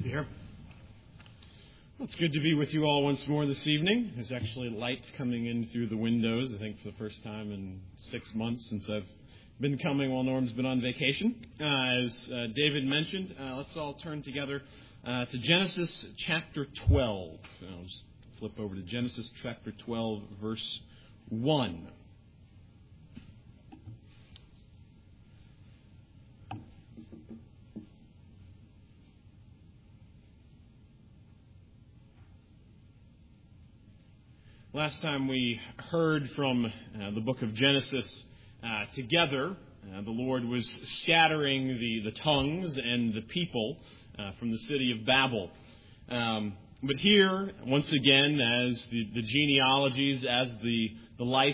Here. Well, it's good to be with you all once more this evening. There's actually light coming in through the windows, I think for the first time in 6 months since I've been coming while Norm's been on vacation. As David mentioned, let's all turn together to Genesis chapter 12. I'll just flip over to Genesis chapter 12, verse 1. Last time we heard from the book of Genesis together, the Lord was scattering the tongues and the people from the city of Babel. But here, once again, as the genealogies, as the life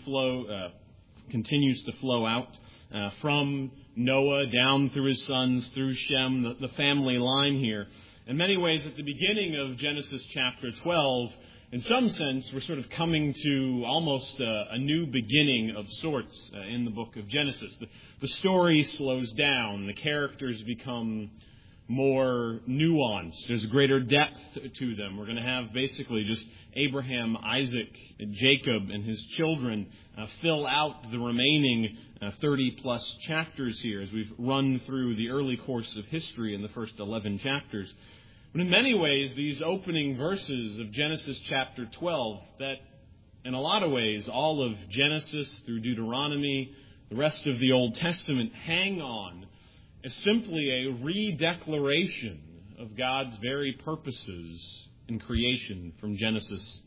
continues to flow out from Noah down through his sons, through Shem, the family line here. In many ways, at the beginning of Genesis chapter 12, in some sense, we're sort of coming to almost a new beginning of sorts in the book of Genesis. The story slows down. The characters become more nuanced. There's greater depth to them. We're going to have basically just Abraham, Isaac, Jacob, and his children fill out the remaining 30-plus chapters here as we've run through the early course of history in the first 11 chapters. But in many ways, these opening verses of Genesis chapter 12, that in a lot of ways, all of Genesis through Deuteronomy, the rest of the Old Testament, hang on as simply a redeclaration of God's very purposes in creation from Genesis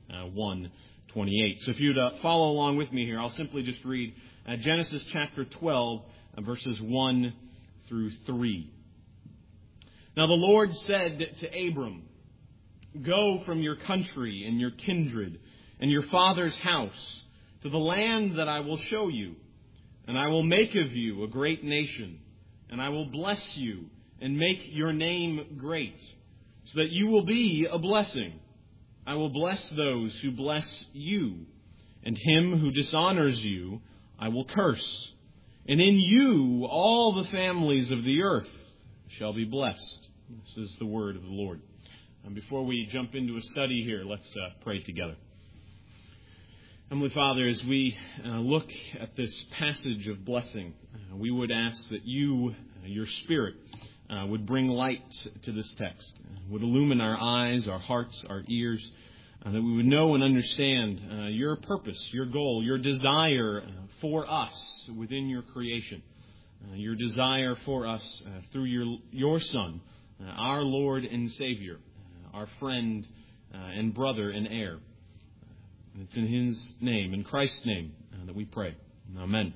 1:28. So if you'd follow along with me here, I'll simply just read Genesis chapter 12, verses 1 through 3. Now the Lord said to Abram, "Go from your country and your kindred and your father's house to the land that I will show you, and I will make of you a great nation, and I will bless you and make your name great, so that you will be a blessing. I will bless those who bless you, and him who dishonors you I will curse. And in you all the families of the earth shall be blessed." This is the word of the Lord. And before we jump into a study here, let's pray together. Heavenly Father, as we look at this passage of blessing, we would ask that you, your Spirit, would bring light to this text, would illumine our eyes, our hearts, our ears, that we would know and understand your purpose, your goal, your desire for us within your creation, your desire for us through your Son, our Lord and Savior, our friend and brother and heir. It's in His name, in Christ's name, that we pray. Amen.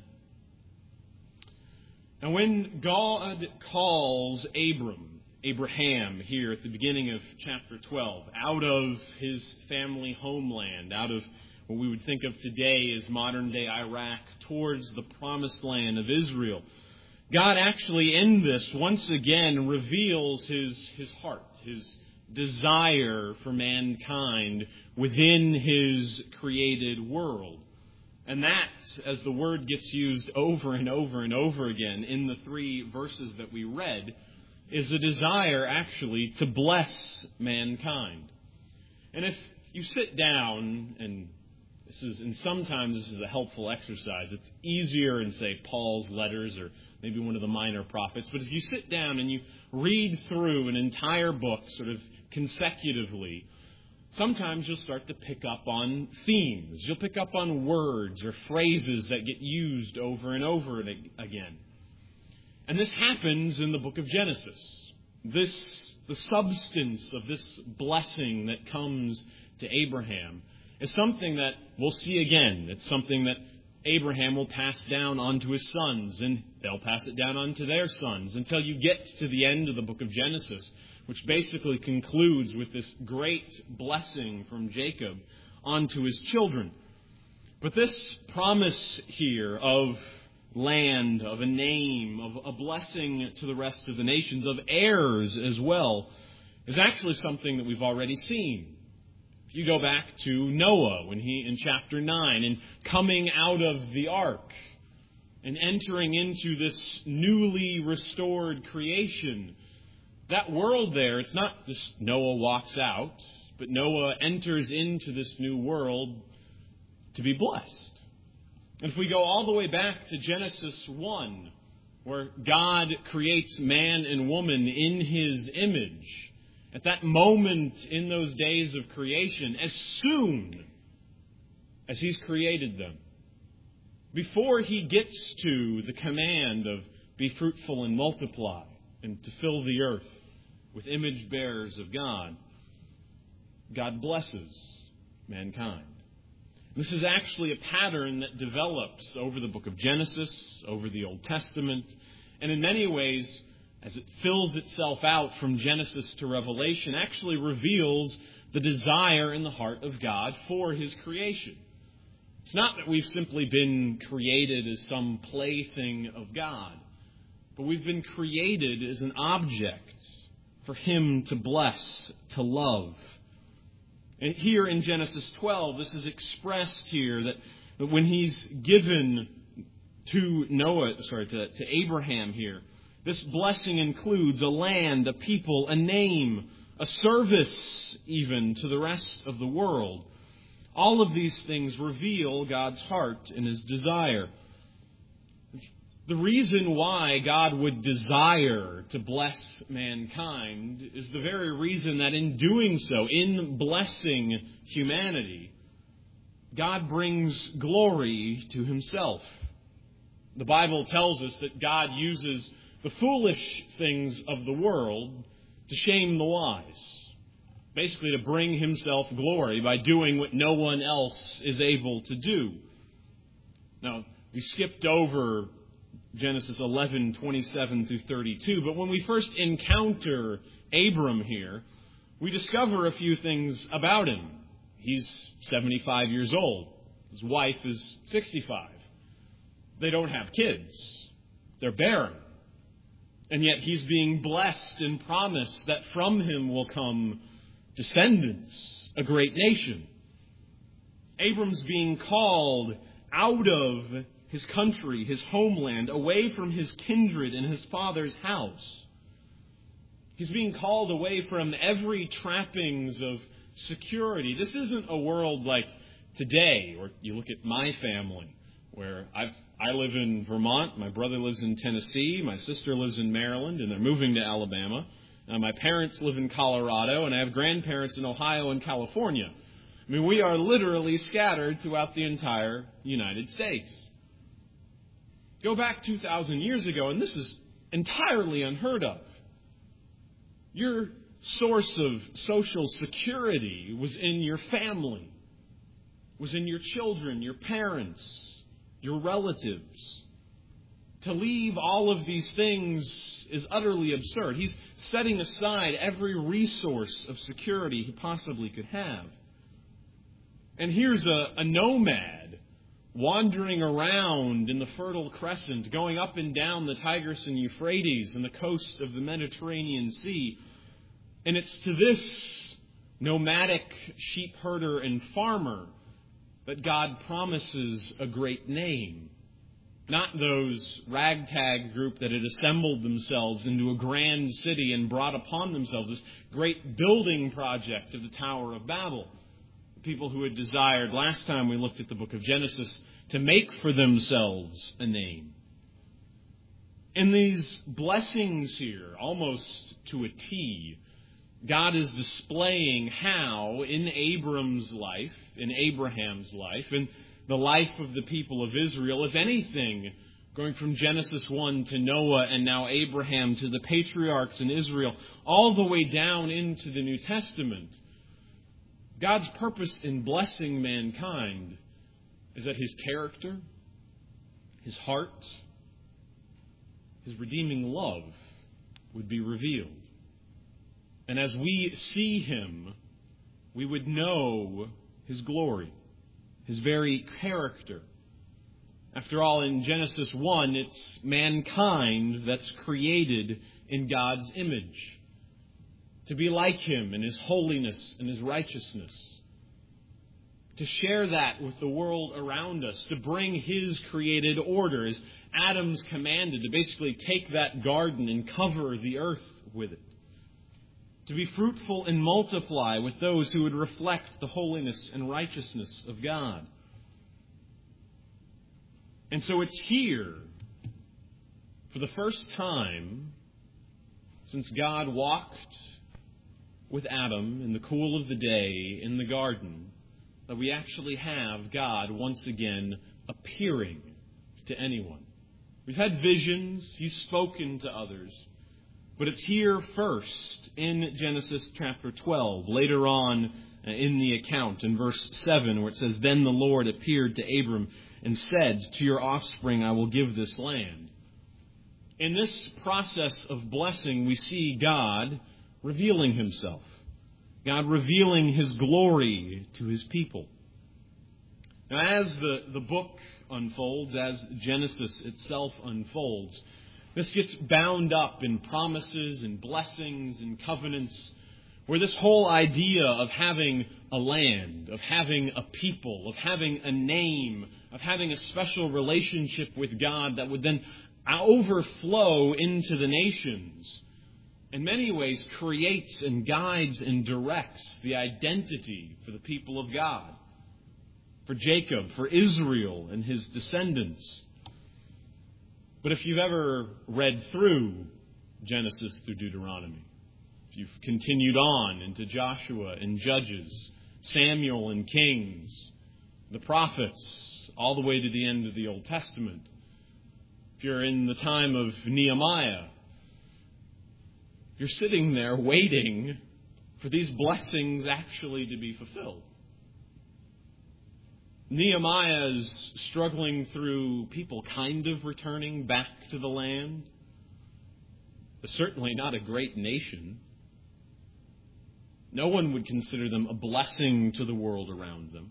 And when God calls Abraham here at the beginning of chapter 12, out of his family homeland, out of what we would think of today as modern-day Iraq, towards the promised land of Israel, God actually in this once again reveals his heart, his desire for mankind within his created world. And that, as the word gets used over and over and over again in the 3 verses that we read, is a desire actually to bless mankind. And if you sit down, and sometimes this is a helpful exercise, it's easier in, say, Paul's letters or maybe one of the minor prophets, but if you sit down and you read through an entire book sort of consecutively, sometimes you'll start to pick up on themes. You'll pick up on words or phrases that get used over and over again. And this happens in the book of Genesis. The substance of this blessing that comes to Abraham is something that we'll see again. It's something that Abraham will pass down onto his sons, and they'll pass it down onto their sons until you get to the end of the book of Genesis, which basically concludes with this great blessing from Jacob onto his children. But this promise here of land, of a name, of a blessing to the rest of the nations, of heirs as well, is actually something that we've already seen. If you go back to Noah, when he, in chapter 9, and coming out of the ark and entering into this newly restored creation, That world there, it's not just Noah walks out, but Noah enters into this new world to be blessed. And if we go all the way back to Genesis 1, where God creates man and woman in His image, at that moment in those days of creation, as soon as He's created them, before He gets to the command of be fruitful and multiply and to fill the earth with image bearers of God, God blesses mankind. This is actually a pattern that develops over the book of Genesis, over the Old Testament, and in many ways, as it fills itself out from Genesis to Revelation, actually reveals the desire in the heart of God for His creation. It's not that we've simply been created as some plaything of God, but we've been created as an object for Him to bless, to love. And here in Genesis 12, this is expressed here that when He's given to Abraham here, this blessing includes a land, a people, a name, a service even to the rest of the world. All of these things reveal God's heart and His desire. The reason why God would desire to bless mankind is the very reason that in doing so, in blessing humanity, God brings glory to Himself. The Bible tells us that God uses the foolish things of the world to shame the wise. Basically to bring Himself glory by doing what no one else is able to do. Now, we skipped over Genesis 11:27 through 32. But when we first encounter Abram here, we discover a few things about him. He's 75 years old. His wife is 65. They don't have kids. They're barren. And yet he's being blessed and promised that from him will come descendants, a great nation. Abram's being called out of his country, his homeland, away from his kindred and his father's house. He's being called away from every trappings of security. This isn't a world like today, or you look at my family, where I live in Vermont, my brother lives in Tennessee, my sister lives in Maryland, and they're moving to Alabama. My parents live in Colorado, and I have grandparents in Ohio and California. I mean, we are literally scattered throughout the entire United States. Go back 2,000 years ago, and this is entirely unheard of. Your source of social security was in your family, was in your children, your parents, your relatives. To leave all of these things is utterly absurd. He's setting aside every resource of security he possibly could have. And here's a nomad wandering around in the Fertile Crescent, going up and down the Tigris and Euphrates and the coast of the Mediterranean Sea. And it's to this nomadic sheep herder and farmer that God promises a great name. Not those ragtag group that had assembled themselves into a grand city and brought upon themselves this great building project of the Tower of Babel. People who had desired, last time we looked at the book of Genesis, to make for themselves a name. In these blessings here, almost to a T, God is displaying how in Abraham's life, in the life of the people of Israel, if anything, going from Genesis 1 to Noah and now Abraham to the patriarchs in Israel, all the way down into the New Testament, God's purpose in blessing mankind is that His character, His heart, His redeeming love would be revealed. And as we see Him, we would know His glory, His very character. After all, in Genesis 1, it's mankind that's created in God's image, to be like Him in His holiness and His righteousness, to share that with the world around us, to bring His created order, as Adam's commanded, to basically take that garden and cover the earth with it. to be fruitful and multiply with those who would reflect the holiness and righteousness of God. And so it's here, for the first time since God walked with Adam in the cool of the day in the garden, that we actually have God once again appearing to anyone. We've had visions, He's spoken to others, but it's here first in Genesis chapter 12, later on in the account, in verse 7, where it says, "Then the Lord appeared to Abram and said, 'To your offspring I will give this land.'" In this process of blessing, we see God revealing Himself, God revealing His glory to His people. Now, as the book unfolds, as Genesis itself unfolds, this gets bound up in promises and blessings and covenants, where this whole idea of having a land, of having a people, of having a name, of having a special relationship with God that would then overflow into the nations, in many ways creates and guides and directs the identity for the people of God, for Jacob, for Israel and his descendants. But if you've ever read through Genesis through Deuteronomy, if you've continued on into Joshua and Judges, Samuel and Kings, the prophets, all the way to the end of the Old Testament, if you're in the time of Nehemiah, you're sitting there waiting for these blessings actually to be fulfilled. Nehemiah is struggling through people kind of returning back to the land. They're certainly not a great nation. No one would consider them a blessing to the world around them.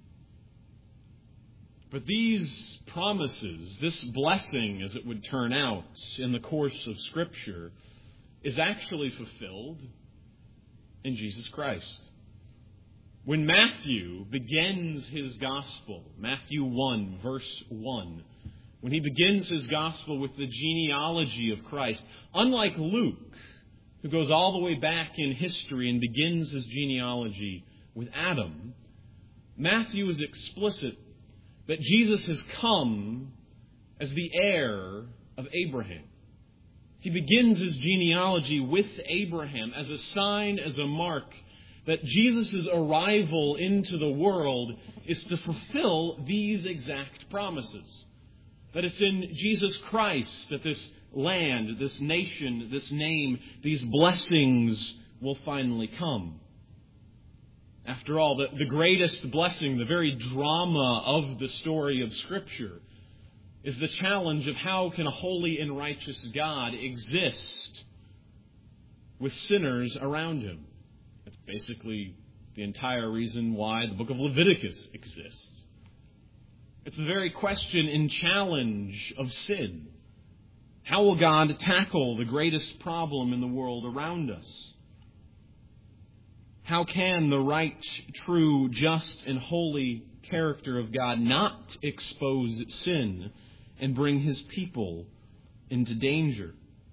But these promises, this blessing, as it would turn out in the course of Scripture, is actually fulfilled in Jesus Christ. When Matthew begins his gospel, Matthew 1, verse 1, when he begins his gospel with the genealogy of Christ, unlike Luke, who goes all the way back in history and begins his genealogy with Adam, Matthew is explicit that Jesus has come as the heir of Abraham. He begins his genealogy with Abraham as a sign, as a mark, that Jesus' arrival into the world is to fulfill these exact promises. That it's in Jesus Christ that this land, this nation, this name, these blessings will finally come. After all, the greatest blessing, the very drama of the story of Scripture, is the challenge of how can a holy and righteous God exist with sinners around Him. That's basically the entire reason why the book of Leviticus exists. It's the very question and challenge of sin. How will God tackle the greatest problem in the world around us? How can the right, true, just, and holy character of God not expose sin and bring His people into danger?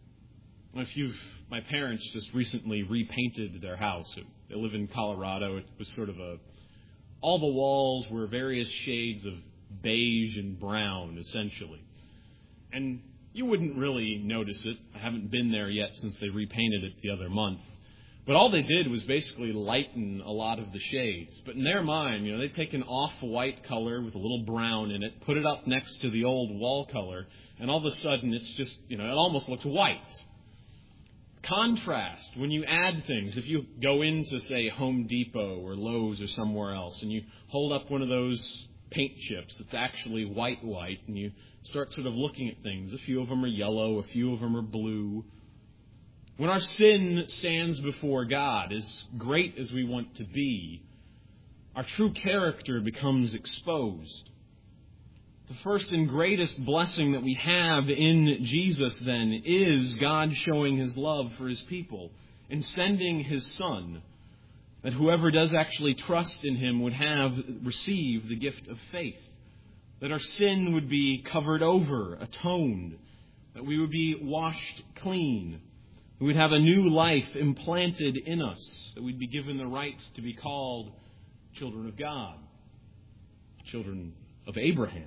My parents just recently repainted their house. They live in Colorado. It was sort of all the walls were various shades of beige and brown, essentially. And you wouldn't really notice it. I haven't been there yet since they repainted it the other month. But all they did was basically lighten a lot of the shades. But in their mind, they'd take an off-white color with a little brown in it, put it up next to the old wall color, and all of a sudden it's just, it almost looks white. Contrast, when you add things, if you go into, say, Home Depot or Lowe's or somewhere else, and you hold up one of those paint chips that's actually white, and you start sort of looking at things. A few of them are yellow, a few of them are blue. When our sin stands before God, as great as we want to be, our true character becomes exposed. The first and greatest blessing that we have in Jesus, then, is God showing His love for His people and sending His Son, that whoever does actually trust in Him would receive the gift of faith, that our sin would be covered over, atoned, that we would be washed clean, We would have a new life implanted in us, that we'd be given the right to be called children of God, children of Abraham.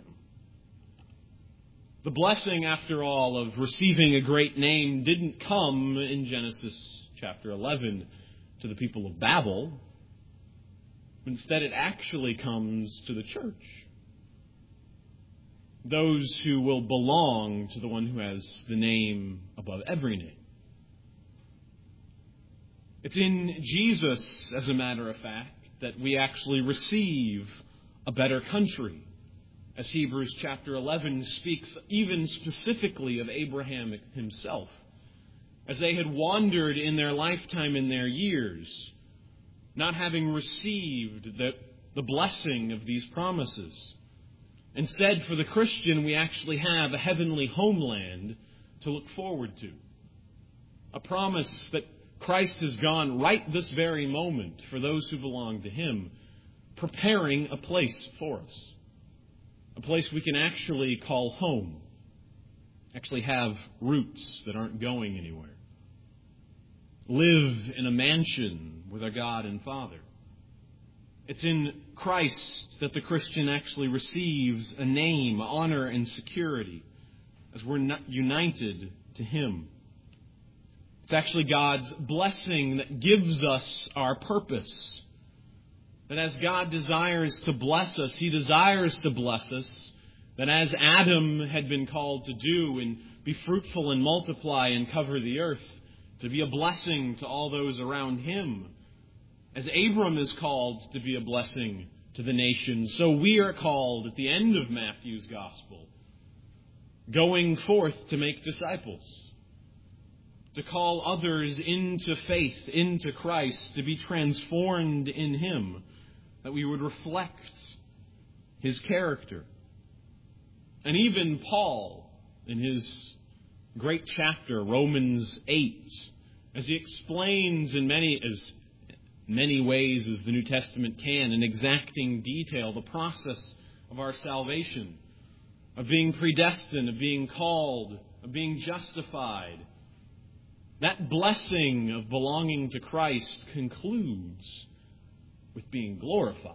The blessing, after all, of receiving a great name didn't come in Genesis chapter 11 to the people of Babel. Instead, it actually comes to the church. Those who will belong to the one who has the name above every name. It's in Jesus, as a matter of fact, that we actually receive a better country. As Hebrews chapter 11 speaks even specifically of Abraham himself. As they had wandered in their lifetime, in their years, not having received the blessing of these promises. Instead, for the Christian, we actually have a heavenly homeland to look forward to. A promise that Christ has gone right this very moment for those who belong to Him, preparing a place for us. A place we can actually call home. Actually have roots that aren't going anywhere. Live in a mansion with our God and Father. It's in Christ that the Christian actually receives a name, honor, and security as we're united to Him. It's actually God's blessing that gives us our purpose. That as God desires to bless us, He desires to bless us. That as Adam had been called to do and be fruitful and multiply and cover the earth, to be a blessing to all those around him. As Abram is called to be a blessing to the nations, so we are called at the end of Matthew's Gospel, going forth to make disciples, to call others into faith, into Christ, to be transformed in Him, that we would reflect His character. And even Paul, in his great chapter, Romans 8, as he explains in many ways as the New Testament can, in exacting detail, the process of our salvation, of being predestined, of being called, of being justified. That blessing of belonging to Christ concludes with being glorified,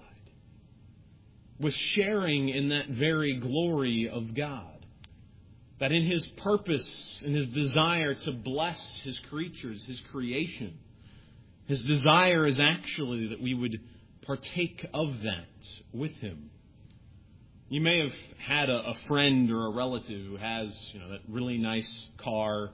with sharing in that very glory of God. That in His purpose, in His desire to bless His creatures, His creation, His desire is actually that we would partake of that with Him. You may have had a friend or a relative who has, that really nice car,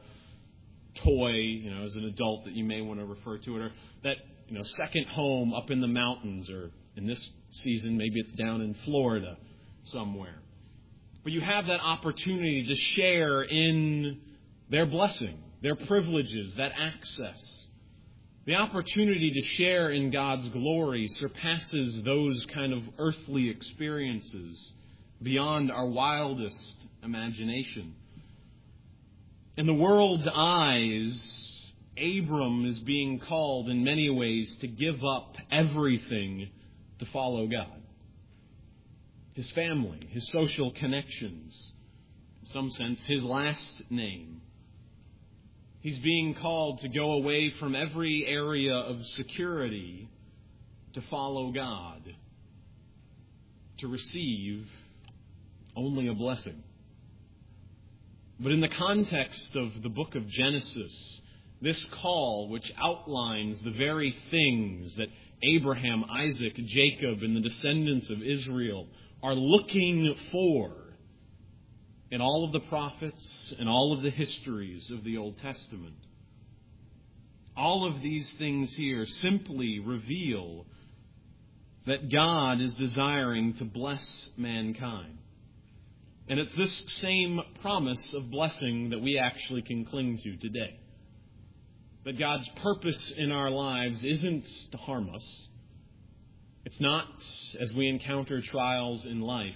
toy, as an adult that you may want to refer to it, or that, second home up in the mountains, or in this season, maybe it's down in Florida somewhere. But you have that opportunity to share in their blessing, their privileges, that access. The opportunity to share in God's glory surpasses those kind of earthly experiences beyond our wildest imagination. In the world's eyes, Abram is being called in many ways to give up everything to follow God. His family, his social connections, in some sense, his last name. He's being called to go away from every area of security to follow God, to receive only a blessing. But in the context of the book of Genesis, this call, which outlines the very things that Abraham, Isaac, Jacob, and the descendants of Israel are looking for in all of the prophets and all of the histories of the Old Testament. All of these things here simply reveal that God is desiring to bless mankind. And it's this same promise of blessing that we actually can cling to today. That God's purpose in our lives isn't to harm us. It's not, as we encounter trials in life,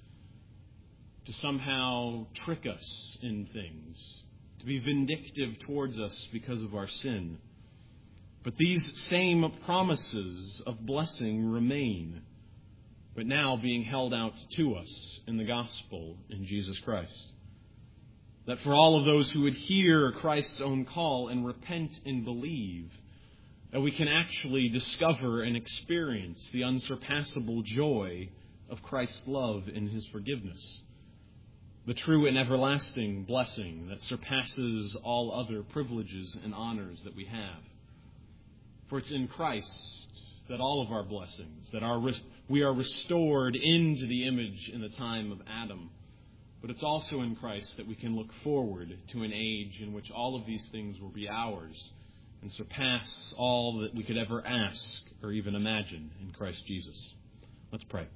to somehow trick us in things, to be vindictive towards us because of our sin. But these same promises of blessing remain, but now being held out to us in the gospel in Jesus Christ. That for all of those who would hear Christ's own call and repent and believe, that we can actually discover and experience the unsurpassable joy of Christ's love and His forgiveness. The true and everlasting blessing that surpasses all other privileges and honors that we have. For it's in Christ that all of our blessings, that we are restored into the image in the time of Adam. But it's also in Christ that we can look forward to an age in which all of these things will be ours and surpass all that we could ever ask or even imagine in Christ Jesus. Let's pray.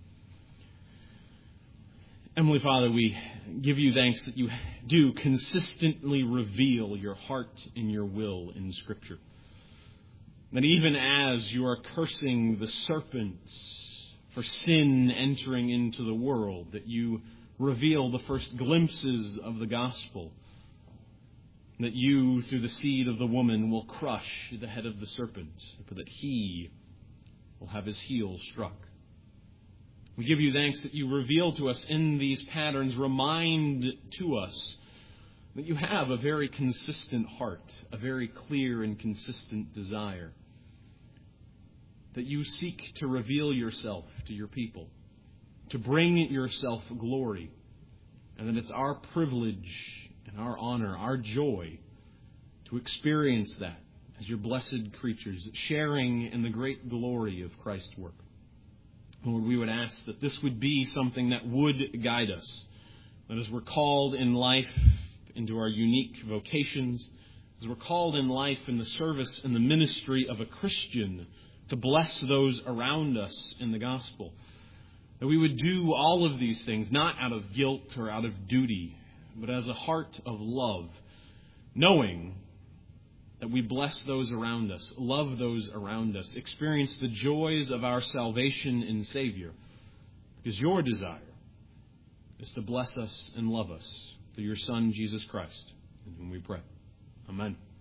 Heavenly Father, we give you thanks that you do consistently reveal your heart and your will in Scripture. That even as you are cursing the serpents for sin entering into the world, that you reveal the first glimpses of the gospel, that you, through the seed of the woman, will crush the head of the serpent, but that he will have his heel struck. We give you thanks that you reveal to us in these patterns, remind to us that you have a very consistent heart, a very clear and consistent desire, that you seek to reveal yourself to your people, to bring yourself glory, and that it's our privilege and our honor, our joy, to experience that as your blessed creatures, sharing in the great glory of Christ's work. Lord, we would ask that this would be something that would guide us, that as we're called in life into our unique vocations, as we're called in life in the service and the ministry of a Christian to bless those around us in the gospel, that we would do all of these things not out of guilt or out of duty, but as a heart of love, knowing that we bless those around us, love those around us, experience the joys of our salvation in Savior, because your desire is to bless us and love us through your Son, Jesus Christ, in whom we pray. Amen.